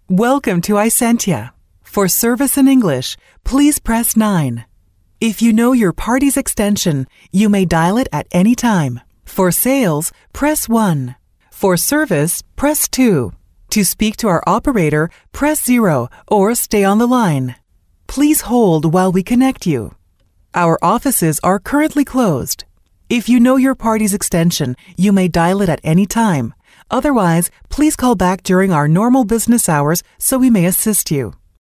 Welcome to Isentia. For service in English, please press 9. If you know your party's extension, you may dial it at any time. For sales, press 1. For service, press 2. To speak to our operator, press 0 or stay on the line. Please hold while we connect you. Our offices are currently closed. If you know your party's extension, you may dial it at any time. Otherwise, please call back during our normal business hours so we may assist you.